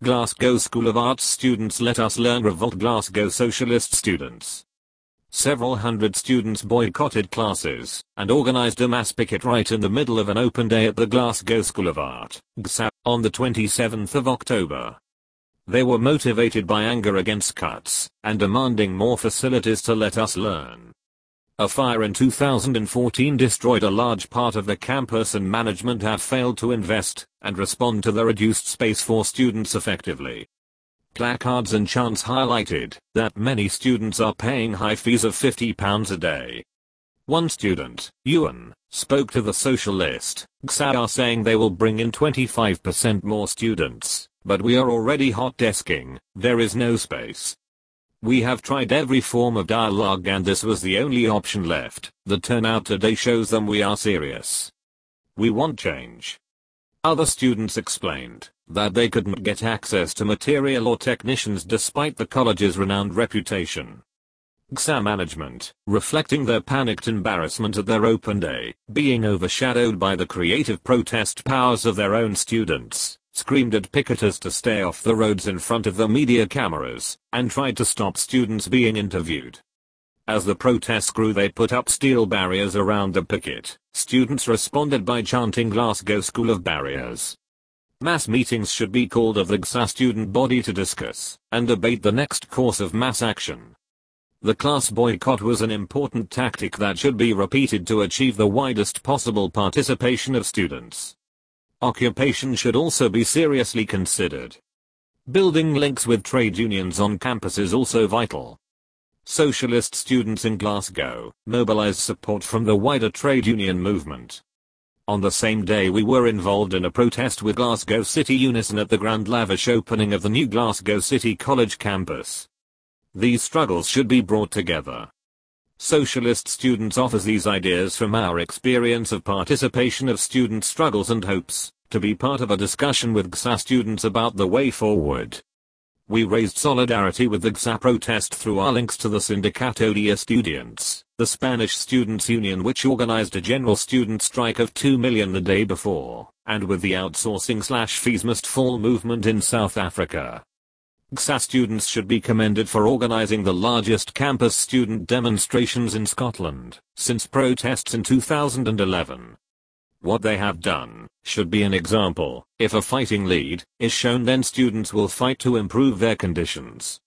Glasgow School of Arts students let us learn revolt. Glasgow socialist students. Several hundred students boycotted classes and organized a mass picket right in the middle of an open day at the Glasgow School of Art, GSA, on the 27th of October. They were motivated by anger against cuts and demanding more facilities to let us learn. A fire in 2014 destroyed a large part of the campus, and management have failed to invest and respond to the reduced space for students effectively. Placards and chants highlighted that many students are paying high fees of £50 a day. One student, Ewan, spoke to the Socialist GSA saying they will bring in 25% more students, but we are already hot desking, there is no space. We have tried every form of dialogue and this was the only option left. The turnout today shows them we are serious. We want change. Other students explained that they couldn't get access to material or technicians despite the college's renowned reputation. GSA management, reflecting their panicked embarrassment at their open day being overshadowed by the creative protest powers of their own students, screamed at picketers to stay off the roads in front of the media cameras, and tried to stop students being interviewed. As the protests grew, they put up steel barriers around the picket. Students responded by chanting Glasgow School of Barriers. Mass meetings should be called of the GSA student body to discuss and debate the next course of mass action. The class boycott was an important tactic that should be repeated to achieve the widest possible participation of students. Occupation should also be seriously considered. Building links with trade unions on campus is also vital. Socialist students in Glasgow mobilized support from the wider trade union movement. On the same day we were involved in a protest with Glasgow City Unison at the grand lavish opening of the new Glasgow City College campus. These struggles should be brought together. Socialist Students offers these ideas from our experience of participation of student struggles and hopes to be part of a discussion with GSA students about the way forward. We raised solidarity with the GSA protest through our links to the Sindicato de Estudiantes, the Spanish students' union which organized a general student strike of 2 million the day before, and with the outsourcing/fees must fall movement in South Africa. GSA students should be commended for organizing the largest campus student demonstrations in Scotland since protests in 2011. What they have done should be an example. If a fighting lead is shown, then students will fight to improve their conditions.